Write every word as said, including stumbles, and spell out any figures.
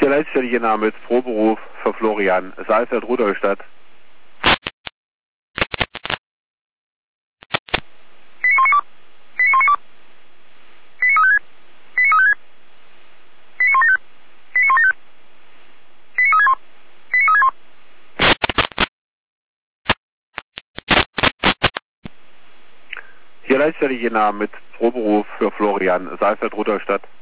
Hier Leitstelle Name mit Proberuf für Florian Saalfeld, Rudolstadt. Hier Leitstelle Name mit Proberuf für Florian Saalfeld, Rudolstadt.